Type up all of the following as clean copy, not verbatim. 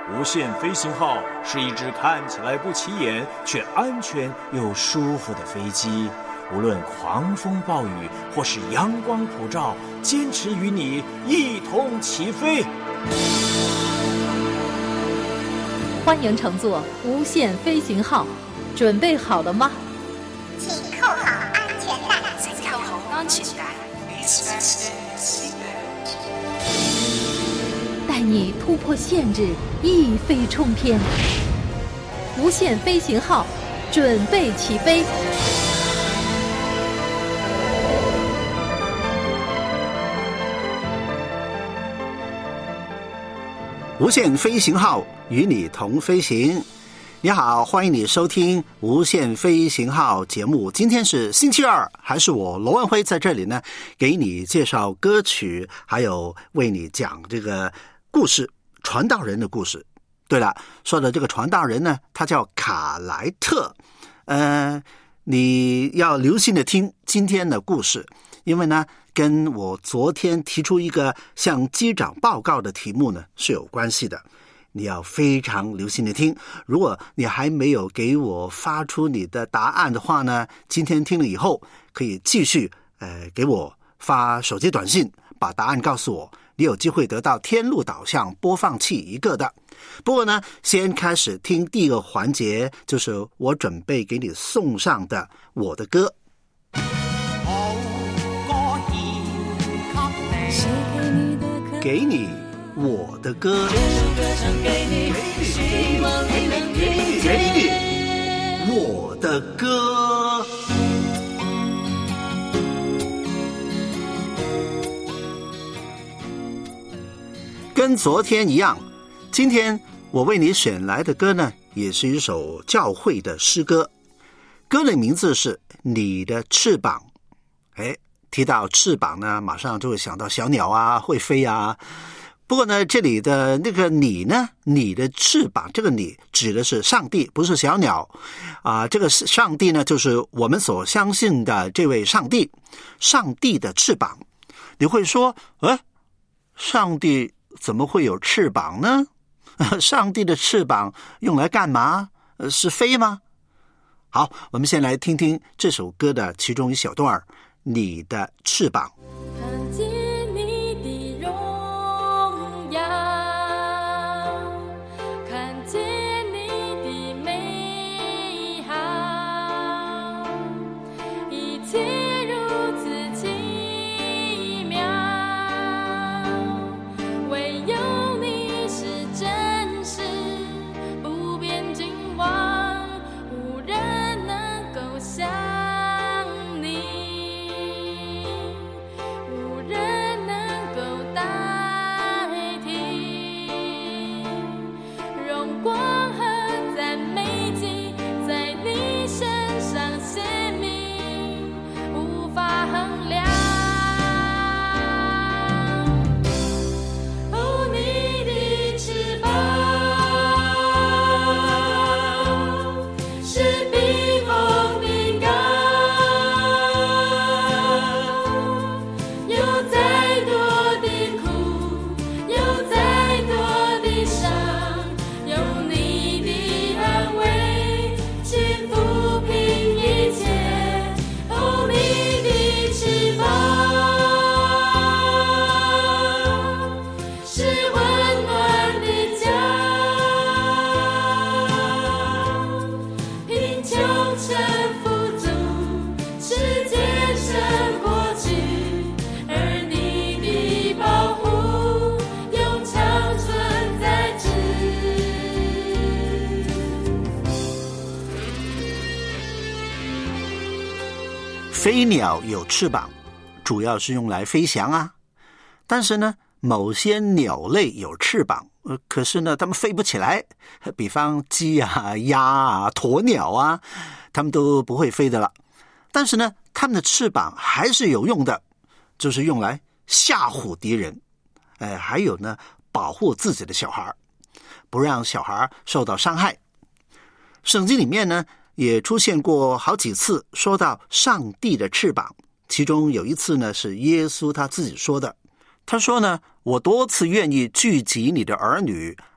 无限飞行号是一只看起来不起眼却安全又舒服的飞机，无论狂风暴雨或是阳光普照，坚持与你一同起飞。 欢迎乘坐无限飞行号，准备好了吗？ 请扣好安全带。 请扣好安全带。 带你突破限制，一飞冲天。无限飞行号，准备起飞。 无限飞行号与你同飞行。你好，欢迎你收听无限飞行号节目。今天是星期二，还是我罗文辉在这里呢，给你介绍歌曲，还有为你讲这个故事，传道人的故事。对了，说的这个传道人呢，他叫卡莱特。你要留心的听今天的故事，因为呢跟我昨天提出一个向机长报告的题目呢是有关系的，你要非常留心的听。如果你还没有给我发出你的答案的话呢，今天听了以后可以继续给我发手机短信，把答案告诉我，你有机会得到天路导向播放器一个的。不过呢，先开始听第一个环节，就是我准备给你送上的我的歌。给你我的歌，给你我的歌。跟昨天一样，今天我为你选来的歌呢，也是一首教会的诗歌。歌的名字是《你的翅膀》。提到翅膀呢，马上就会想到小鸟啊，会飞啊。不过呢，这里的那个你呢，你的翅膀，这个你指的是上帝，不是小鸟啊。这个上帝呢，就是我们所相信的这位上帝，上帝的翅膀。你会说，上帝怎么会有翅膀呢？上帝的翅膀用来干嘛？是飞吗？好，我们先来听听这首歌的其中一小段，你的翅膀。 看见你的荣耀，看见你的美好，一切如此奇妙，唯有你是真实，不变君王，无人能够像飞鸟有翅膀，主要是用来飞翔啊。但是呢，某些鸟类有翅膀，可是呢，它们飞不起来。比方鸡啊、鸭啊、鸵鸟啊，它们都不会飞的了。但是呢，它们的翅膀还是有用的，就是用来吓唬敌人，还有呢，保护自己的小孩，不让小孩受到伤害。圣经里面呢，也出现过好几次说到上帝的翅膀，其中有一次呢是耶稣他自己说的。他说呢，我多次愿意聚集你的儿女，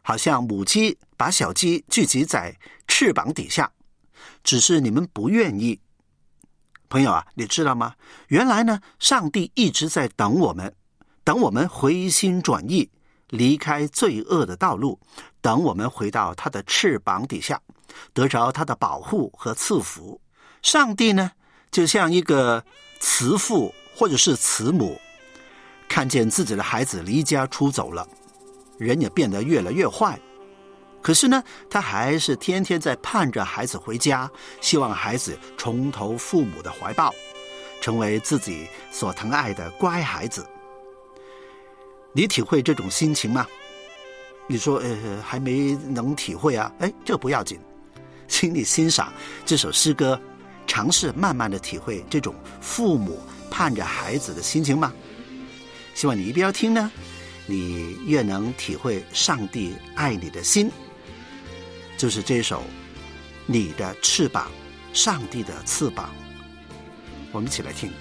好像母鸡把小鸡聚集在翅膀底下，只是你们不愿意。朋友啊，你知道吗？原来呢，上帝一直在等我们，等我们回心转意，离开罪恶的道路，等我们回到他的翅膀底下，得着他的保护和赐福。上帝呢，就像一个慈父或者是慈母，看见自己的孩子离家出走了，人也变得越来越坏，可是呢，他还是天天在盼着孩子回家，希望孩子重投父母的怀抱，成为自己所疼爱的乖孩子。你体会这种心情吗？你说还没能体会啊，这不要紧，请你欣赏这首诗歌，尝试慢慢的体会这种父母盼着孩子的心情吗？希望你一边听呢，你越能体会上帝爱你的心。就是这首你的翅膀，上帝的翅膀，我们一起来听。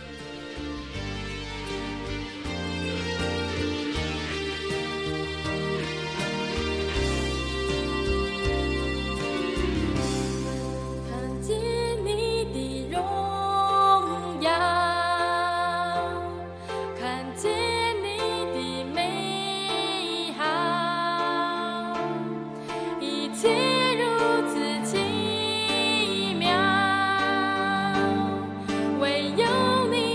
看见你的荣耀，看见你的美好，一切如此奇妙，唯有你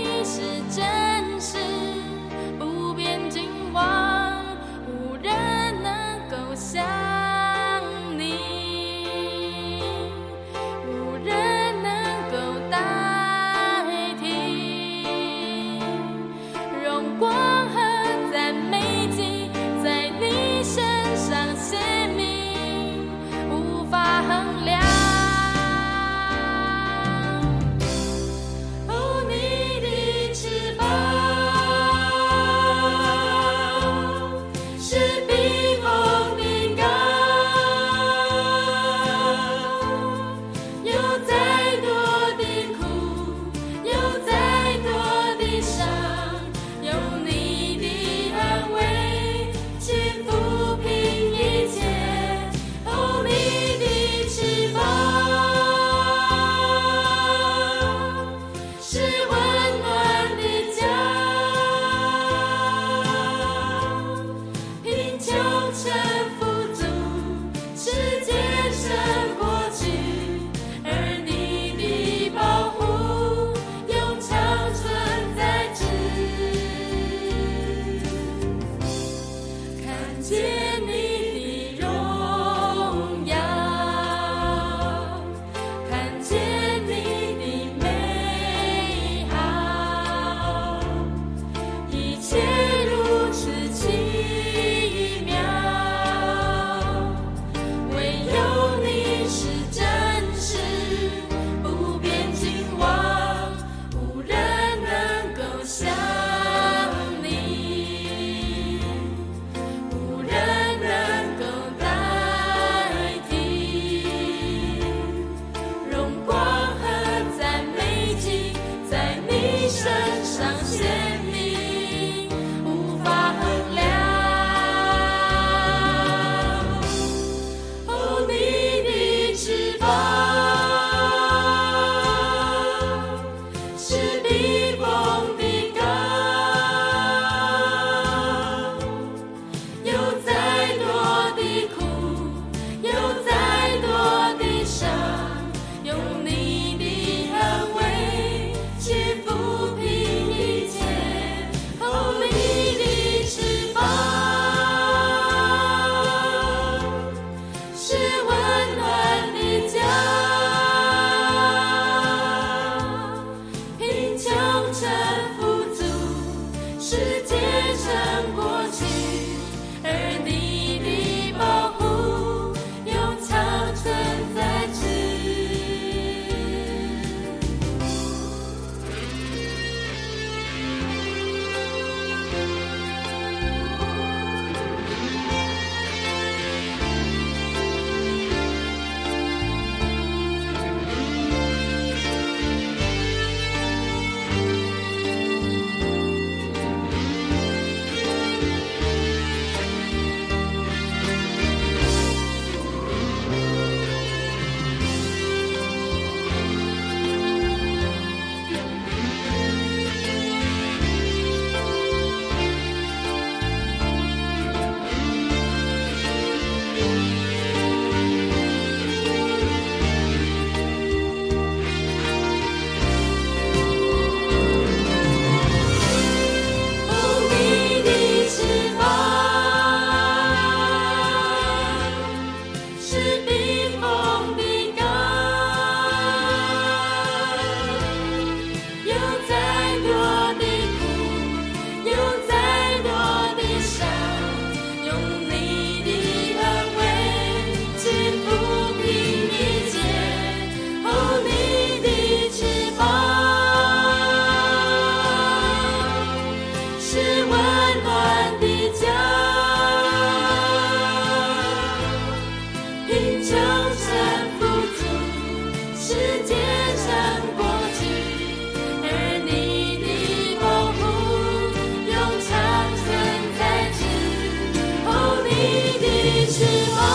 你的翅膀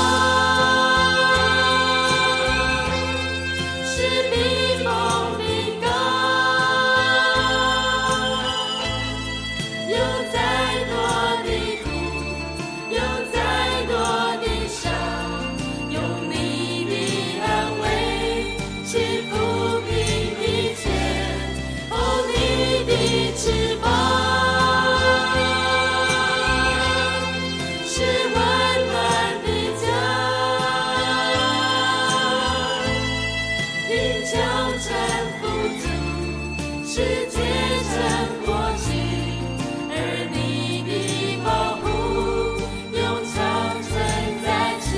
是避风的港，有再多的苦，有再多的伤，用你的安慰去抚平一切。哦，你的翅膀是温暖的家，因强臣富足，世界成过去，而你的保护永长存在此。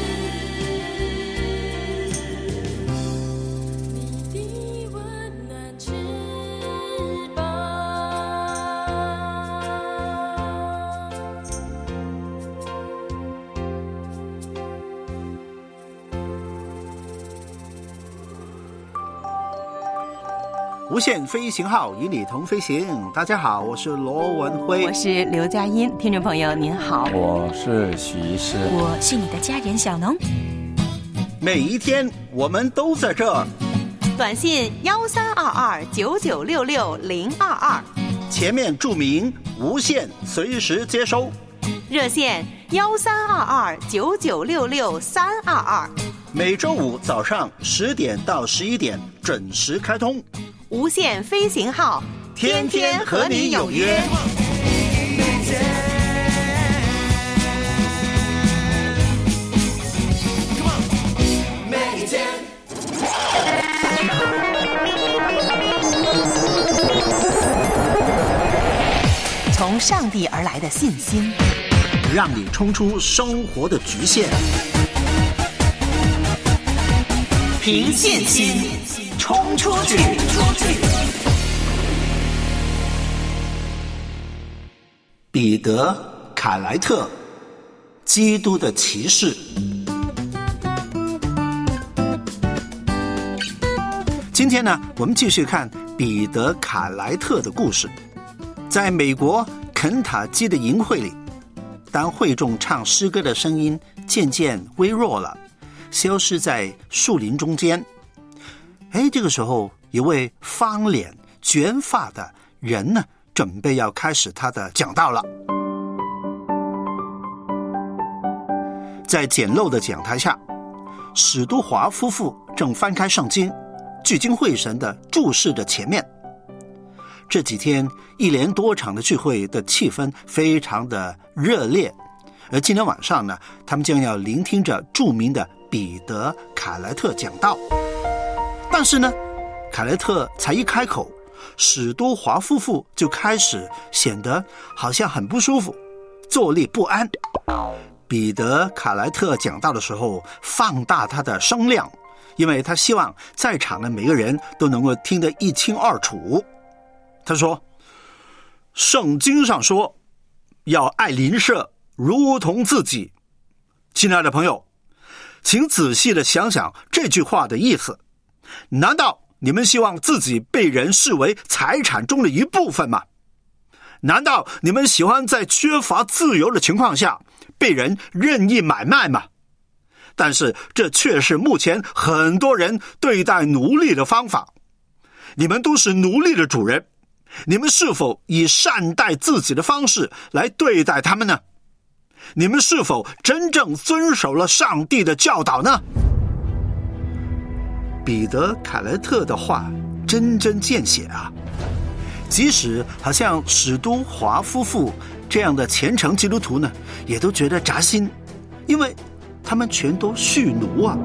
你的温暖翅膀。 无限飞行号与你同飞行。大家好，我是罗文辉， 我是刘佳音。听众朋友您好， 我是许医师， 我是你的家人小农。 每一天我们都在这儿。 短信1322996622， 前面注明无限，随时接收。 热线132299662322， 每周五早上10点到11点准时开通。 无限飞行号， 天天和你有约。 从上帝而来的信心， 让你冲出生活的局限。 凭信心冲出去。 彼得·凯莱特，基督的骑士。今天呢，我们继续看彼得·凯莱特的故事。在美国肯塔基的营会里，当会众唱诗歌的声音渐渐微弱了，消失在树林中间。这个时候有位方脸卷发的人呢，准备要开始他的讲道了。在简陋的讲台下，史都华夫妇正翻开圣经，聚精会神地注视着前面。这几天一连多场的聚会的气氛非常的热烈，而今天晚上呢，他们将要聆听着著名的彼得·凯莱特讲道。但是呢，凯莱特才一开口，史都华夫妇就开始显得好像很不舒服，坐立不安。彼得·凯莱特讲道的时候放大他的声量，因为他希望在场的每个人都能够听得一清二楚。他说，圣经上说要爱邻舍如同自己。亲爱的朋友，请仔细地想想这句话的意思。难道你们希望自己被人视为财产中的一部分吗？难道你们喜欢在缺乏自由的情况下被人任意买卖吗？但是这却是目前很多人对待奴隶的方法。你们都是奴隶的主人，你们是否以善待自己的方式来对待他们呢？你们是否真正遵守了上帝的教导呢？彼得·凯莱特的话针针见血啊！即使好像史都华夫妇这样的虔诚基督徒呢，也都觉得扎心，因为他们全都蓄奴啊。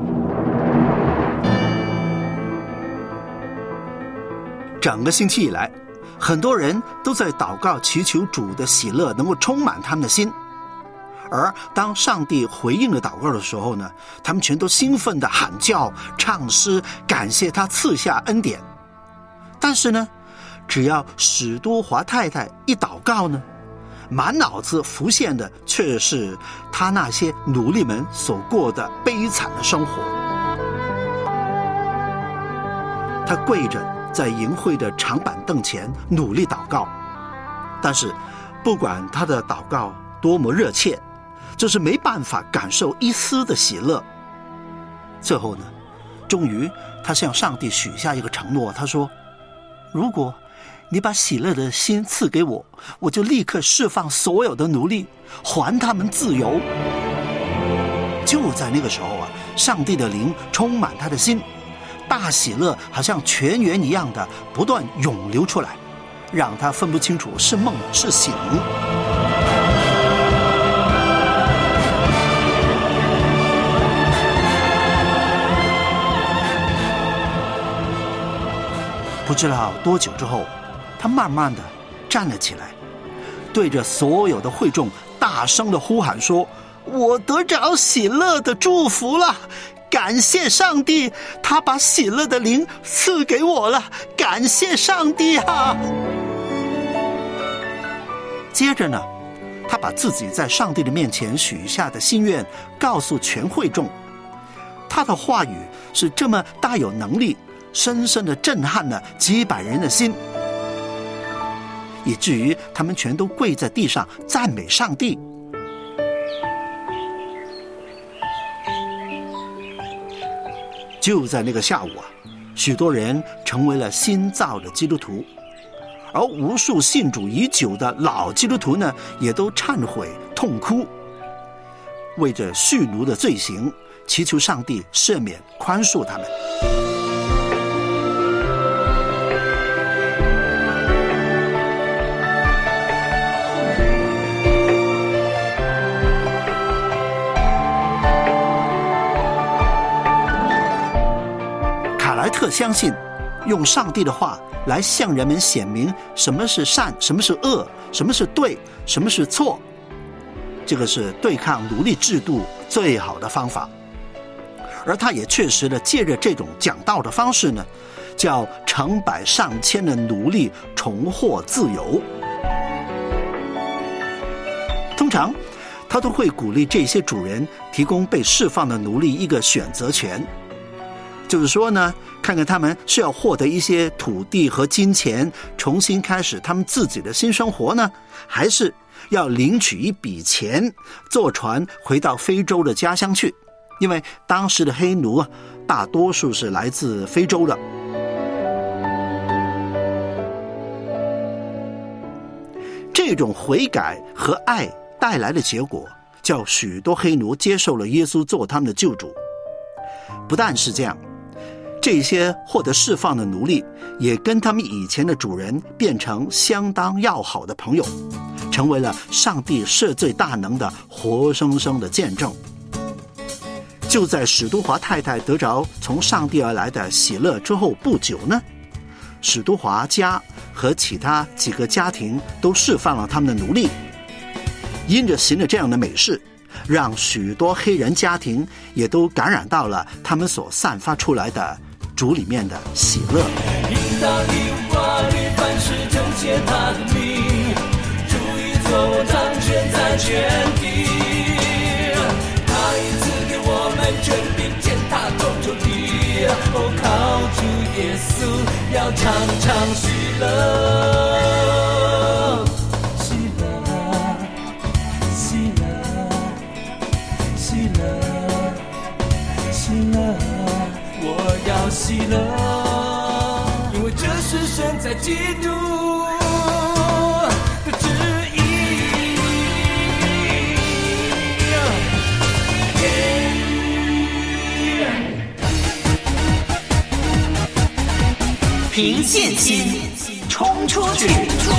整个星期以来，很多人都在祷告祈求主的喜乐能够充满他们的心，而当上帝回应了祷告的时候呢，他们全都兴奋地喊叫唱诗，感谢他赐下恩典。但是呢，只要史都华太太一祷告呢，满脑子浮现的却是他那些奴隶们所过的悲惨的生活。他跪着在营会的长板凳前努力祷告，但是不管他的祷告多么热切， 就是没办法感受一丝的喜乐。最后呢，终于他向上帝许下一个承诺，他说，如果你把喜乐的心赐给我，我就立刻释放所有的奴隶，还他们自由。就在那个时候啊，上帝的灵充满他的心，大喜乐好像泉源一样的不断涌流出来，让他分不清楚是梦是醒。不知道多久之后，他慢慢的站了起来，对着所有的会众大声的呼喊说，我得着喜乐的祝福了，感谢上帝，他把喜乐的灵赐给我了，感谢上帝啊！接着呢，他把自己在上帝的面前许下的心愿告诉全会众，他的话语是这么大有能力，深深的震撼了几百人的心，以至于他们全都跪在地上赞美上帝。就在那个下午啊，许多人成为了新造的基督徒，而无数信主已久的老基督徒呢，也都忏悔痛哭，为着蓄奴的罪行，祈求上帝赦免宽恕他们。凯莱特相信，用上帝的话来向人们显明什么是善，什么是恶，什么是对，什么是错，这个是对抗奴隶制度最好的方法。而他也确实的借着这种讲道的方式呢，叫成百上千的奴隶重获自由。通常他都会鼓励这些主人提供被释放的奴隶一个选择权，就是说呢，看看他们是要获得一些土地和金钱，重新开始他们自己的新生活呢，还是要领取一笔钱，坐船回到非洲的家乡去。因为当时的黑奴啊，大多数是来自非洲的。这种悔改和爱带来的结果，叫许多黑奴接受了耶稣做他们的救主。不但是这样，这些获得释放的奴隶也跟他们以前的主人变成相当要好的朋友，成为了上帝赦罪大能的活生生的见证。就在史都华太太得着从上帝而来的喜乐之后不久呢，史都华家和其他几个家庭都释放了他们的奴隶。因着行了这样的美事，让许多黑人家庭也都感染到了他们所散发出来的主里面的喜乐。 应当以话语凡事称谢他的名，主已作我掌权在全地，他已赐给我们权柄践踏众仇敌。哦，靠主耶稣，要常常喜乐，喜乐，喜乐，喜乐，喜乐，我要喜乐，因为这是神在基督的旨意。 凭信心冲出去。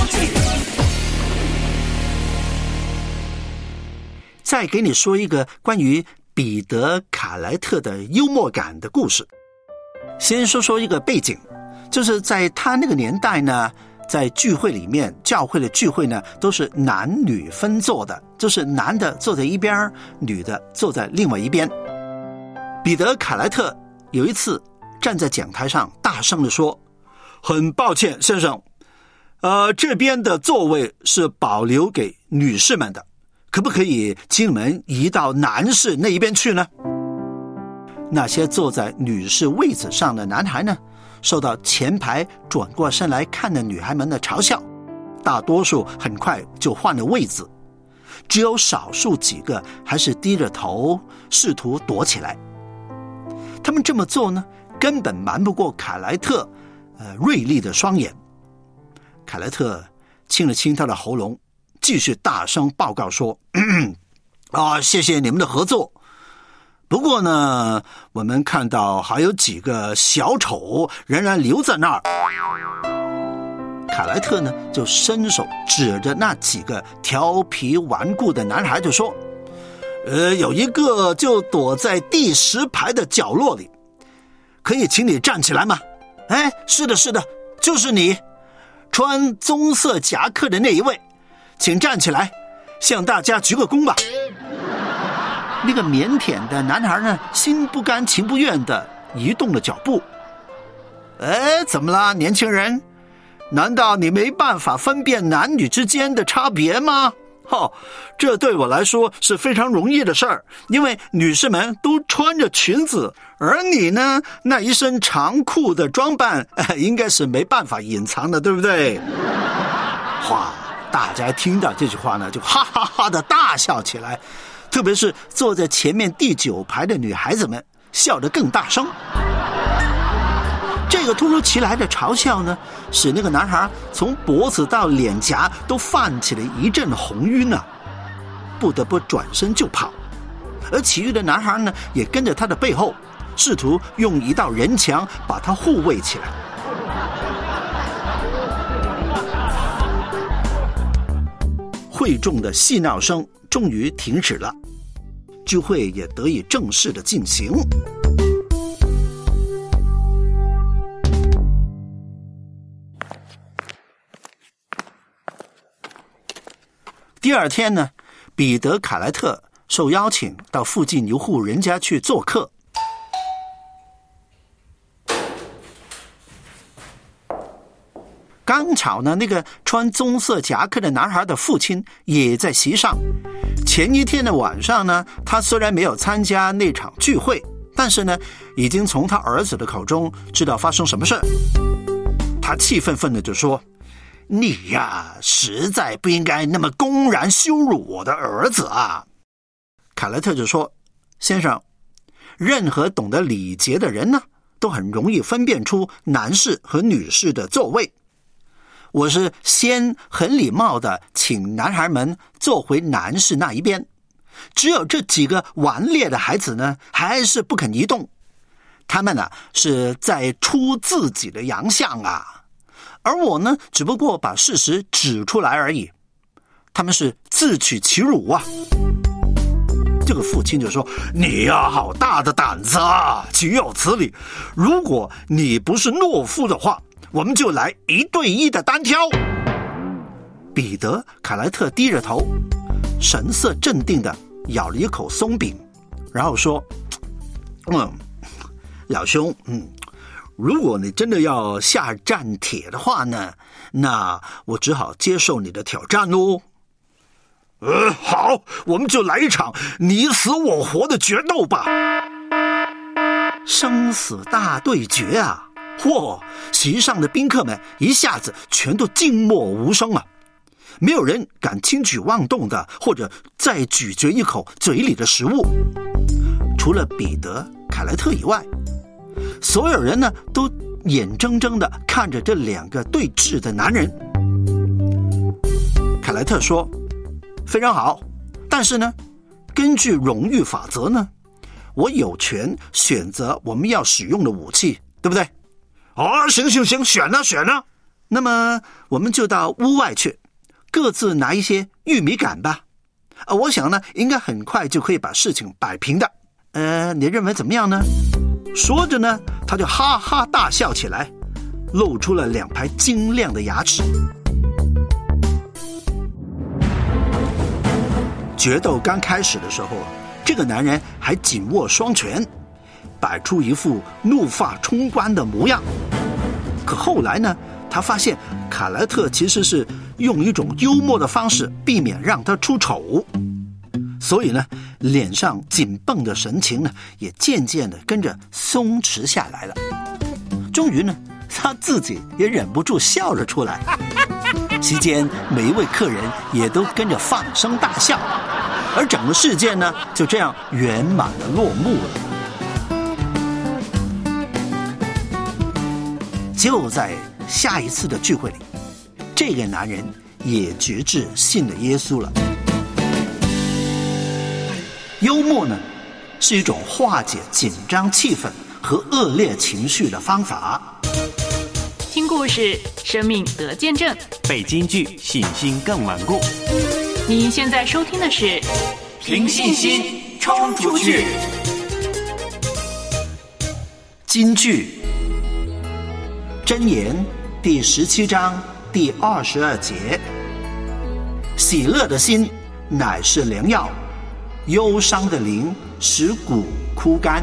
再给你说一个关于彼得·卡莱特的幽默感的故事。先说一个背景，就是在他那个年代呢，在聚会里面，教会的聚会呢，都是男女分坐的，就是男的坐在一边，女的坐在另外一边。彼得·卡莱特有一次站在讲台上大声地说，很抱歉先生，这边的座位是保留给女士们的，可不可以请你们移到男士那一边去呢？那些坐在女士位子上的男孩呢，受到前排转过身来看的女孩们的嘲笑，大多数很快就换了位子。 只有少数几个还是低着头试图躲起来。他们这么做呢，根本瞒不过凯莱特锐利的双眼。凯莱特清了清他的喉咙，继续大声报告说：谢谢你们的合作。不过呢，我们看到还有几个小丑仍然留在那儿。凯莱特呢，就伸手指着那几个调皮顽固的男孩就说：有一个就躲在第10排的角落里，可以请你站起来吗？是的，就是你，穿棕色夹克的那一位，请站起来，向大家鞠个躬吧。那个腼腆的男孩呢，心不甘情不愿地移动了脚步。怎么了，年轻人？难道你没办法分辨男女之间的差别吗？这对我来说是非常容易的事儿，因为女士们都穿着裙子，而你呢，那一身长裤的装扮，应该是没办法隐藏的，对不对？大家听到这句话呢，就哈哈哈的大笑起来，特别是坐在前面第9排的女孩子们，笑得更大声。这个突如其来的嘲笑呢，使那个男孩从脖子到脸颊都泛起了一阵红晕啊，不得不转身就跑。而其余的男孩呢，也跟着他的背后，试图用一道人墙把他护卫起来。会众的嬉闹声终于停止了，聚会也得以正式的进行。第二天呢，彼得·凯莱特受邀请到附近一户人家去做客。刚巧呢，那个穿棕色夹克的男孩的父亲也在席上。前一天的晚上呢，他虽然没有参加那场聚会，但是呢，已经从他儿子的口中知道发生什么事。他气愤愤的就说：你呀，实在不应该那么公然羞辱我的儿子啊！凯莱特就说：先生，任何懂得礼节的人呢，都很容易分辨出男士和女士的座位。我是先很礼貌的请男孩们坐回男士那一边，只有这几个顽劣的孩子呢，还是不肯移动。他们呢，是在出自己的洋相啊，而我呢，只不过把事实指出来而已。他们是自取其辱啊！这个父亲就说：你呀，好大的胆子啊，岂有此理！如果你不是懦夫的话，我们就来1对1的单挑。彼得·凯莱特低着头，神色镇定地咬了一口松饼，然后说：老兄，如果你真的要下战帖的话呢，那我只好接受你的挑战喽。好，我们就来一场你死我活的决斗吧。生死大对决啊！席上的宾客们一下子全都静默无声啊，没有人敢轻举妄动的，或者再咀嚼一口嘴里的食物。除了彼得·凯莱特以外，所有人呢都眼睁睁地看着这2个对峙的男人。凯莱特说：非常好，但是呢，根据荣誉法则呢，我有权选择我们要使用的武器，对不对？行，选了。那么我们就到屋外去，各自拿一些玉米杆吧。我想呢，应该很快就可以把事情摆平的。你认为怎么样呢？说着呢，他就哈哈大笑起来，露出了2排晶亮的牙齿。决斗刚开始的时候，这个男人还紧握双拳，摆出一副怒发冲冠的模样。可后来呢，他发现凯莱特其实是用一种幽默的方式避免让他出丑，所以呢，脸上紧绷的神情呢，也渐渐的跟着松弛下来了。终于呢，他自己也忍不住笑了出来。 期间每一位客人也都跟着放声大笑，而整个事件呢就这样圆满的落幕了。就在下一次的聚会里，这个男人也决志信了耶稣了。幽默呢是一种化解紧张气氛和恶劣情绪的方法。 听故事，生命得见证； 背金句，信心更稳固。 你现在收听的是凭信心冲出去。 金句，箴言第17章第22节：喜乐的心乃是良药，忧伤的灵使骨枯干。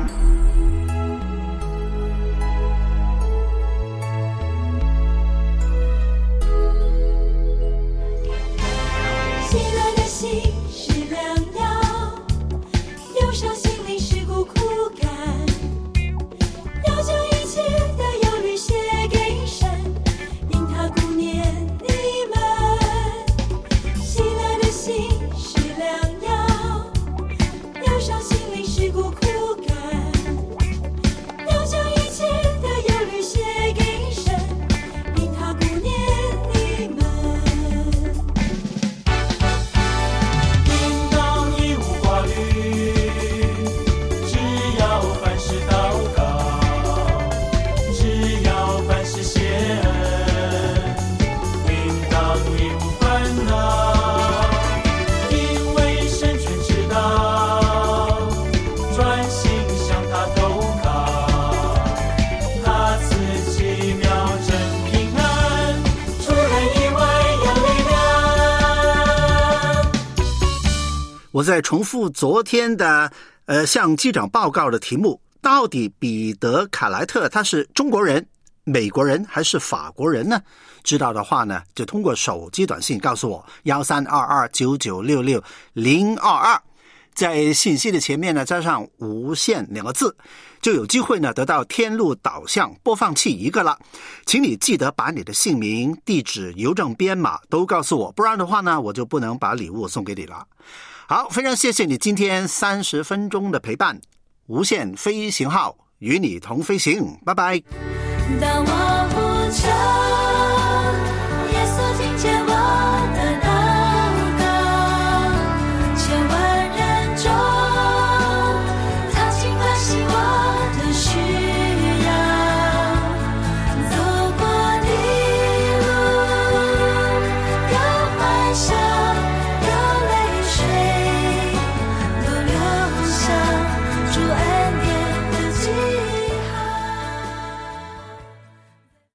喜乐的心是良药，忧伤心灵使骨枯干。要将一切的忧虑写给神，因他顾念你们。喜乐的心是良药，忧伤心灵使骨枯干。要将一切的忧虑写给神，因他顾念你们。 应当一无挂虑，只要凡事祷告，只要凡事谢恩，应当一无烦恼，因为神全知道，专心向他投靠，他赐奇妙真平安，出人意外有力量。 我在重复昨天的向机长报告的题目，到底彼得卡莱特他是中国人、美国人还是法国人呢？知道的话呢，就通过手机短信告诉我13229966-022，在信息的前面呢加上无线2个字，就有机会呢得到天路导向播放器1个了。请你记得把你的姓名、地址、邮政编码都告诉我，不然的话呢我就不能把礼物送给你了。好，非常谢谢你今天30分钟的陪伴，无限飞行号与你同飞行，拜拜。 当我呼求